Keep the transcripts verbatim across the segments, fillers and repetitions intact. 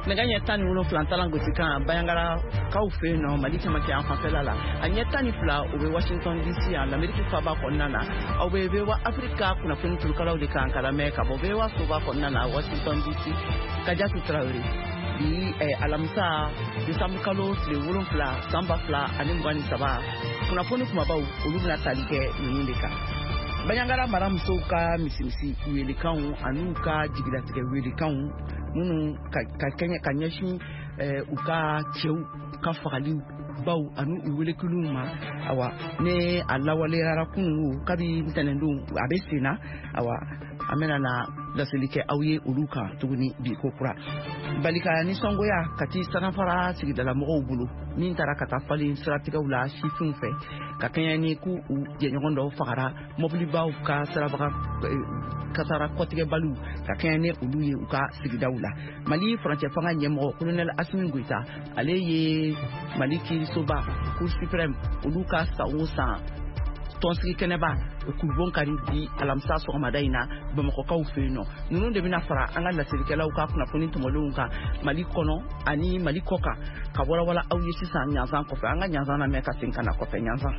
nɛgɛ ɲɛ tan ni wolonfila talan gosi kan Bayangara kaw fɛ yen nɔ Mali cɛmancɛ yan fanfɛla la a ɲɛ tan ni fila o bɛ Washington D C yan l'Amérique faaba kɔnɔna na aw bɛ V O A Africa kunnafoni turukalaw de kan ka lamɛn ka bɔ V O A soba kɔnɔna na Washington D C Kadiatu Traoré bi alamisa Desanburu kalo tile wolonfila san ba fila ani mugan ni saba kunnafoni kumabaw olu bɛna tali kɛ ninnu de kan. Bayangara mara musow ka misimisi welekanw an'u ka jigilatigɛ welekanw minnu ka kɛɲɛ ka ɲɛsin u ka cɛw ka fagali baw ani u welekuluw ma awa ne a lawaleyara kunun kabi ntɛnɛndon a bɛ sen na awa an bɛna na laseli kɛ aw ye olu kan tuguni bi ko kura balika nisɔngoya ka ti sanafara sigidala mɔgɔw bolo min taara ka taa falen siratigɛw la sifinw fɛ ka kɛɲɛ ni ku u jɛɲɔgɔn dɔw fagara mobilibaw ka sirabaga kasara kɔtigɛbaliw ka kɛɲɛ ni olu ye u ka sigidaw la Mali furancɛ fanga ɲɛmɔgɔ colonel Assimi Goïta ale ye Mali kiirisoba Cour suprême olu ka san o san tɔnsigi kɛnɛba kurubon kari di alamisa sɔgɔmada in na Bamakɔkaw fɛ yen nɔ ninnu de bɛna fara an ka laselikɛlaw ka kunnafoni tɔmɔlenw kan Mali kɔnɔ ani Mali kɔ kan ka walawala aw ye sisan ɲanzan kɔfɛ an ka ɲanzan lamɛn ka segin ka na kɔfɛ ɲanzan.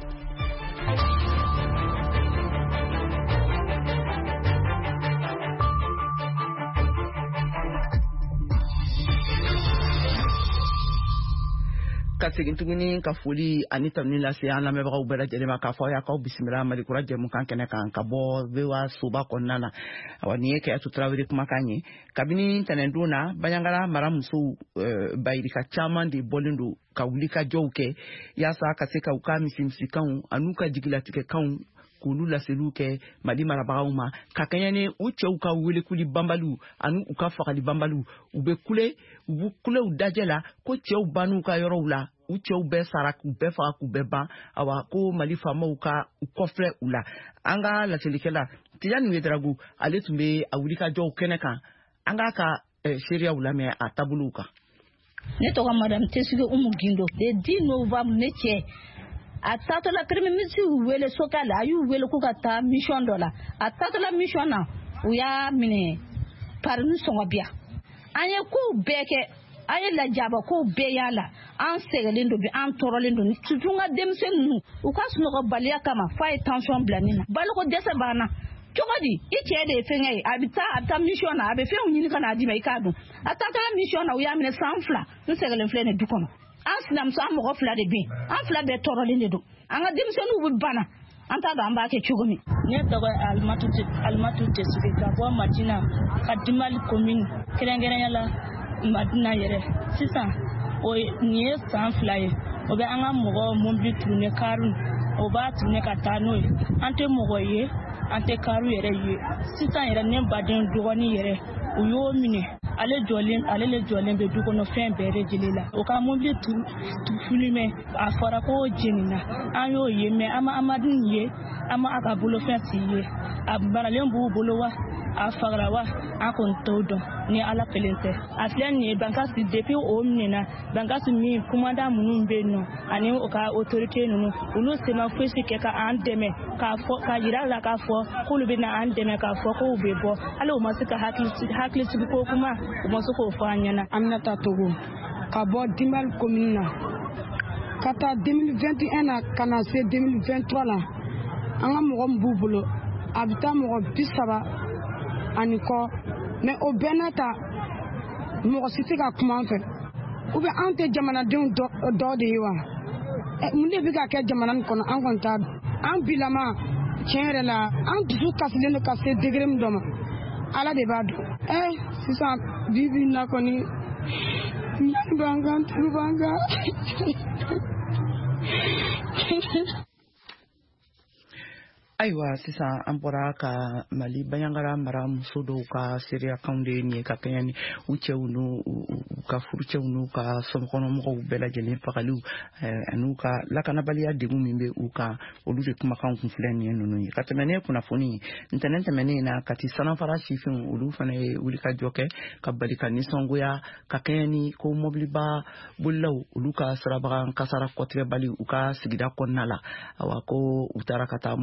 Ka segin tuguni ka foli ani tamni lase an lamɛnbagaw bɛɛ lajɛlen ma k'a fɔ y'a k'aw bisimila Malikura jɛmukan kɛnɛ kan ka bɔ V O A soba kɔnɔna na awa nin ye Kadiatu Traoré kumakan ye kabini ntɛnɛndon na Bayangara mara musow bayirika caman de bɔlen don ka wuli ka jɔw kɛ yaasa ka se ka u ka misimisikanw an'u ka jigilatigɛkanw k'olu laseliw kɛ Mali marabagaw ma ka kɛɲɛ ni u cɛw ka welekuli banbaliw ani u ka fagali banbaliw u bɛ kule u b'u kulew dajɛ la ko cɛw ban'u ka yɔrɔw la u cɛw bɛɛ sara k'u bɛɛ faga k'u bɛɛ ban awa ko Mali faamaw ka u kɔfilɛ u la an ka laselikɛla Tijani Wederawogo ale tun bɛ a wulikajɔw kɛnɛ kan an k'a ka seereyaw lamɛn a taabolow kan. Ne tɔgɔ Madame Tesige Umu Gindo le dix novembre ne cɛ a taatɔla premier ministre wele Sokala a y'u wele k'u ka taa mission dɔ la a taatɔla mission na u y'a minɛ parmi sɔngɔ biya an ye kow bɛɛ kɛ an ye lajaba kow bɛɛ y'a la an sɛgɛlen don bi an tɔɔrɔlen don surtout n ka denmisɛnnin ninnu u ka sunɔgɔbaliya kama f'a ye tension bila nin na baloko dɛsɛ banna cogo di i cɛ de ye fɛngɛ ye a bɛ taa a bɛ taa mission na a bɛ fɛnw ɲini ka n'a d'i ma i k'a dun a taatɔla mission na u y'a minɛ san fila n sɛgɛlen filɛ nin du kɔnɔ an sinamuso an mɔgɔ fila de bɛ yen an fila bɛɛ tɔɔrɔlen de don an ka denmisɛnninw bɛ bana an t'a dɔn an b'a kɛ cogo min. Ne tɔgɔ ye Alimatu Alimatu Tesige ka bɔ Madina ka Dimali commune kɛrɛnkɛrɛnya la Madina yɛrɛ sisan o nin ye san fila ye o bɛ an ka mɔgɔ mobili tourner karu o b'a tourner ka taa n'o ye an tɛ mɔgɔ ye an tɛ karu yɛrɛ ye sisan yɛrɛ ne baden dɔgɔnin yɛrɛ u y'o minɛ ale jɔlen ale le jɔlen bɛ du kɔnɔ fɛn bɛɛ lajɛlen la o ka mobili tu tu filmé a fɔra ko jenina an y'o ye mais an ma Amadu ye an ma a ka bolofɛn si ye a baralen b'u bolo wa a fagara wa an kɔni t'o dɔn ni Ala kelen tɛ a filɛ nin ye Bankasi depuis o minɛna Bankasi min commandant minnu bɛ yen nɔ ani o ka autorité ninnu olu se ma fosi kɛ ka an dɛmɛ k'a fɔ ka yira la k'a fɔ k'olu bɛ na an dɛmɛ k'a fɔ k'u bɛ bɔ hali u ma se ka hakili hakili sigi ko kuma u ma se k'o fɔ an ɲɛna. Aminata Togo ka bɔ Dimbali commune na ka taa deux mille vingt et un na ka na se deux mille vingt trois la an ka mɔgɔ min b'u bolo a bɛ taa mɔgɔ bi saba ani kɔ mais o bɛɛ n'a ta mɔgɔ si tɛ ka kuma an fɛ ou bien an tɛ jamanadenw dɔ de ye wa mun de bɛ ka kɛ jamana nin kɔnɔ an kɔni t'a dɔn an bilama tiɲɛ yɛrɛ la an dusu kasilen don ka se degré min dɔ ma Ala de b'a dɔn eh sisan bi bi in na kɔni ɲani b'an kan tulu b'an kan. Ayiwa sisan an bɔra ka Mali Bayangara mara muso dɔw ka seereyakanw de nin ye ka kɛɲɛ ni u cɛw n'u ka furucɛw n'u ka somɔgɔnɔmɔgɔw bɛɛ lajɛlen fagaliw an'u ka lakanabaliya degun min bɛ u kan olu de kumakan kun filɛ nin ye ninnu ye ka tɛmɛ ne kunnafoni ntɛnɛn tɛmɛnen na ka ti sanafara sifin olu fana ye wulikajɔ kɛ ka bali ka nisɔngoya ka kɛɲɛ ni ko mobiliba bolilaw olu ka sirabagan kasara kɔtigɛbali u ka sigida kɔnɔna la awa ko u taara ka taa mobili taara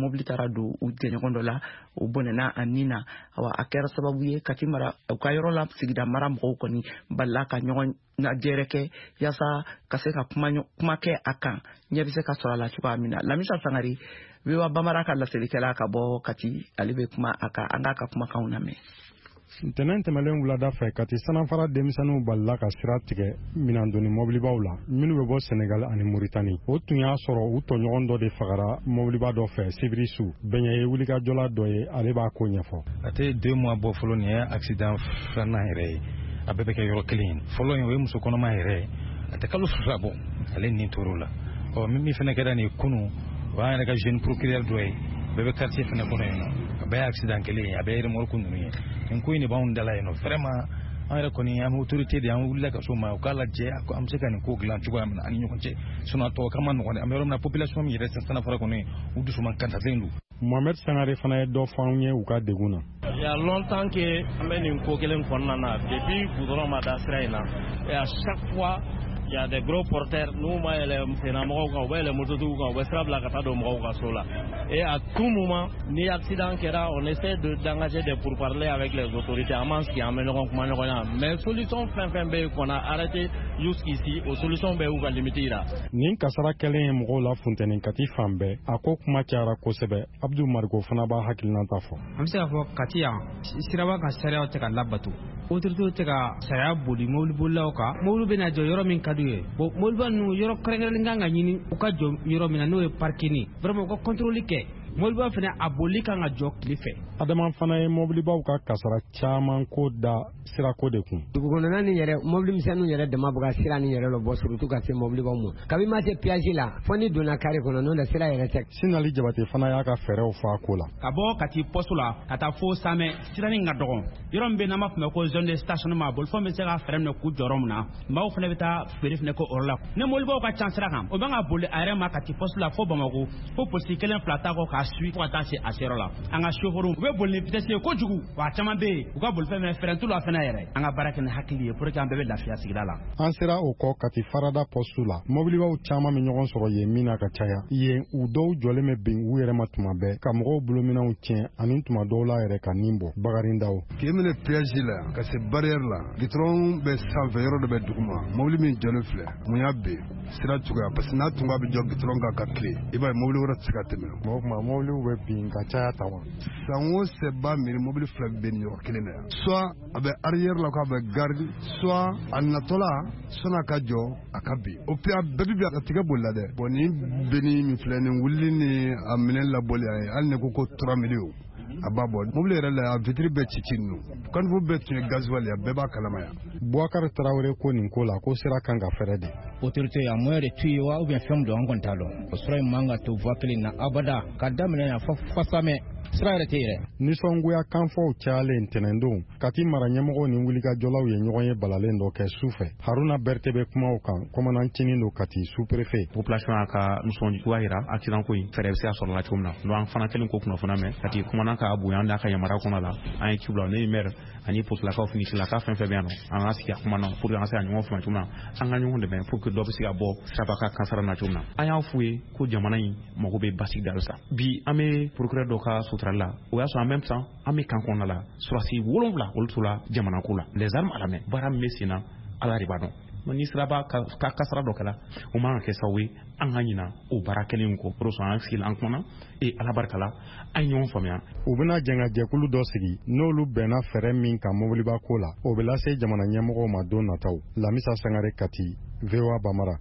ka don u jɛɲɔgɔn dɔ la u bɔnɛna a nin na awa a kɛra sababu ye Kati mara u ka yɔrɔ la sigida mara mɔgɔw kɔni balila ka ɲɔgɔn najɛrɛ kɛ yaasa ka se ka kuma kuma kɛ a kan ɲɛ bɛ se ka sɔrɔ a la cogoya min na Lamisa Sangare Vewa Bamara ka laselikɛla ka bɔ Kati ale bɛ kuma a kan an k'a ka kumakanw lamɛn. Ntɛnɛn tɛmɛlen wulada fɛ Kati sanafara denmisɛnninw balila ka sira tigɛ minandonni mobilibaw la minnu bɛ bɔ Senegal ani Mauritanie o tun y'a sɔrɔ u tɔɲɔgɔn dɔ de fagara mobiliba dɔ fɛ sibiri su bɛɲɛ ye wulikajɔla dɔ ye ale b'a ko ɲɛfɔ. A tɛ deux mois bɔ fɔlɔ nin ye accident filanan yɛrɛ ye a bɛɛ bɛ kɛ yɔrɔ kelen fɔlɔ in o ye muso kɔnɔma yɛrɛ a tɛ kalo fila bɔ ale nin tor'o la ɔ min fɛnɛ kɛra nin kunu o y'an yɛrɛ ka jeune procureur dɔ ye bɛɛ bɛ quartier fɛnɛ kɔnɔ yen nɔ a bɛɛ ye accident kelen ye a bɛɛ ye remorque ninnu ye nin ko in de b'anw dala yen nɔ vraiment an yɛrɛ kɔni an bɛ autorité de an wulila ka so ma u k'a lajɛ an bɛ se ka nin ko dilan cogoya min na ani ɲɔgɔn cɛ sinon a tɔ ka ma nɔgɔn dɛ an bɛ yɔrɔ min na population min yɛrɛ sanfara kɔni u dusu man kantalen don. Mohamed Sangare fana ye dɔ fɔ anw ye u ka degun na. Il y a longtemps que an bɛ nin ko kelen kɔnɔna na depuis goudron ma da sira in na et à chaque fois il y a des gros porteurs n'u ma yɛlɛ sennamɔgɔw kan u bɛ yɛlɛ mototigiw kan u bɛ sira bila ka taa don mɔgɔw ka so la et à tout moment ni accident kɛra on essaie de d'engager des pourparlers avec les autorités an b'an sigi an bɛ ɲɔgɔn kuma ɲɔgɔn ya mais solution fɛn fɛn bɛ yen qu'on a arrêté jusqu'ici o solution bɛ y'u ka limite yira. Nin kasara kɛlen ye mɔgɔw la funtɛni Kati fan bɛɛ a ko kuma cayara kosɛbɛ Abdou Mariko fana b'a hakilinata fɔ. An bɛ se k'a fɔ Kati yan siraba ka sariyaw tɛ ka labato autorités tɛ ka sariya boli mobili bolilaw kan mobili bɛna jɔ yɔrɔ min ka d'u ye bon mobili ninnu yɔrɔ kɛrɛnkɛrɛnnen kan ka ɲini u ka jɔ yɔrɔ min na n'o ye parking vraiment u ka contrôle kɛ mobili fana a boli kan ka jɔ tile fɛ. Adama fana ye mobilibaw ka kasara caman ko da sirako de kun. Dugukɔnɔna ni yɛrɛ mobili misɛnninw yɛrɛ dama bɛ ka sira ni yɛrɛ lɔ bɔ surtout ka se mobilibaw ma kabi ma se piège la fo ni donna carré kɔnɔ n'o tɛ sira yɛrɛ tɛ. Sinali Jabate fana y'a ka fɛɛrɛw fɔ a ko la. Ka bɔ Kati poste la ka taa fo Samɛ siranin ka dɔgɔn yɔrɔ min bɛ n'an b'a fɔ ko zone de stationnement bolifɛnw bɛ se ka fɛɛrɛ minɛ k'u jɔyɔrɔ min na maaw fana bɛ taa feere fana ko o la ni mobilibaw ka ca sira kan o bɛ ka boli a yɛrɛ ma Kati poste la fo Bamako fo polisi kelen fila t'a kɔ k'a suit fo ka taa se a seyɔrɔ la an ka chauffeur u bɛ boli ni vitesse ye kojugu wa caman bɛ yen u ka bolifɛn mɛ fɛrɛn t'u la fana yɛrɛ an ka baara kɛ ni hakili ye pour que an bɛɛ bɛ lafiya sigida la. An sera o kɔ Kati farada poste la mobilibaw caman bɛ ɲɔgɔn sɔrɔ yen min na ka caya yen u dɔw jɔlen bɛ bin u yɛrɛ ma tuma bɛɛ ka mɔgɔw bolominɛw tiɲɛ ani tuma dɔw la yɛrɛ ka nin bɔ Bagarindaw. K'i minɛ piège la ka se barrière la gitron bɛ sanfɛ yɔrɔ dɔ bɛ duguma mobili min jɔlen filɛ mun y'a ben sira cogoya parce que n'a tun b'a bɛ jɔ gitron kan ka tile i b'a ye mobili wɛrɛ tɛ se ka tɛmɛ. O tuma mobiliw bɛ bin ka caya ta wa. San o san b'a miiri mobili fila bɛ nin yɔrɔ kelen na yan soit a bɛ arrière la k'a bɛ garde soit a natɔla sɔnni a ka jɔ a ka bin o puis a bɛɛ bɛ bin a tigɛ boli la dɛ bon nin benni min filɛ nin wulili ni a minɛ labɔli a ye hali ne ko ko trois millions a b'a bɔ mobili yɛrɛ la a vitre bɛɛ ci ci ninnu kanifo bɛɛ tun ye gasoil ye bɛɛ b'a kalama yan. Bouakar Traoré ko nin ko la ko sira kan ka fɛrɛ de. Autorité ya moyen de tuer wa ou bien fɛn dɔ an kɔni t'a dɔn o sira in man ka to voie kelen na abada ka daminɛ yan fɔ Fasamɛ sira yɛrɛ tɛ yɛrɛ. Nisɔngoya kanfɔw cayalen ntɛnɛndon Kati mara ɲɛmɔgɔw ni wulikajɔlaw ye ɲɔgɔn ye balalen dɔ kɛ su fɛ Haruna Berete bɛ kumaw kan kɔmanancinin do Kati sous-préfet. Population y'a ka nisɔngoya yira accident ko in fɛɛrɛ bɛ se ka sɔrɔ la cogo min na donc an fana kelen ko kunnafoniya mɛn Kati kumana ka bonya an da ka yamaruya kɔnɔ la an ye ci bila ne ye maire ani posilakaw finisilaka fɛn fɛn bɛ yan nɔ an ka sigi a kuma na pour que an ka se ka ɲɔgɔn faamu cogo min na an ka ɲɔgɔn dɛmɛ pour que dɔ bɛ se ka bɔ siraba ka kansara na cogo min na an y'a f'u ye ko jamana in mago bɛ basigi da sa bi an bɛ procureur dɔ ka suturali la o y'a sɔrɔ en même temps an bɛ kan kɔnɔna la surasi wolonwula olu tora jamana ko la les armes à la main baara min bɛ sen na ala de b'a dɔn ni siraba ka kasara dɔ kɛla o man ka kɛ sababu ye an ka ɲina o baara kelen kɔ pour an sigi an kumana e ala barika la an ɲɔgɔn faamuya. U bɛna jɛngajɛkulu dɔ sigi n'olu bɛnna fɛɛrɛ min kan mobiliba ko la o bɛ lase jamana ɲɛmɔgɔw ma don nataw. Lamisa Sangare Kati V O A Bamara.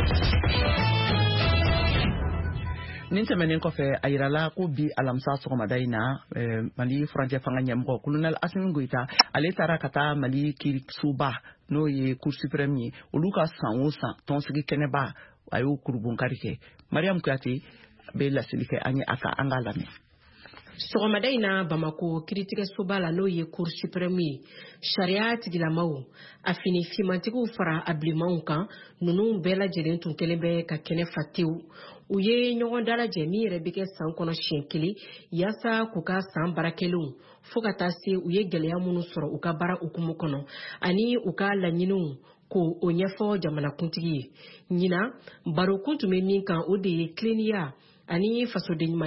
Nin tɛmɛnen kɔfɛ a yirala ko bi alamisa sɔgɔmada in na Mali furancɛ fanga ɲɛmɔgɔ Colonel Assimi Goïta ale taara ka taa Mali kiirisoba n'o ye Cour suprême ye olu ka san o san tɔnsigi kɛnɛba a y'o kurubonkari kɛ Mariam Kuyate bɛ laseli kɛ an ye a kan an k'a lamɛn. Sɔgɔmada in na Bamako kiiritigɛsoba la n'o ye Cour suprême ye sariya tigilamaw a fini fimantigiw fara a bilenmanw kan ninnu bɛɛ lajɛlen tun kelen bɛ ka kɛnɛ fa tewu u ye ɲɔgɔn dalajɛ min yɛrɛ bɛ kɛ san kɔnɔ siɲɛ kelen yaasa k'u ka san baarakɛlenw fo ka taa se u ye gɛlɛya minnu sɔrɔ u ka baara hukumu kɔnɔ ani u ka laɲiniw ko o ɲɛfɔ jamanakuntigi ye ɲina barokun tun bɛ min kan o de ye tileniya ani fasoden ɲuman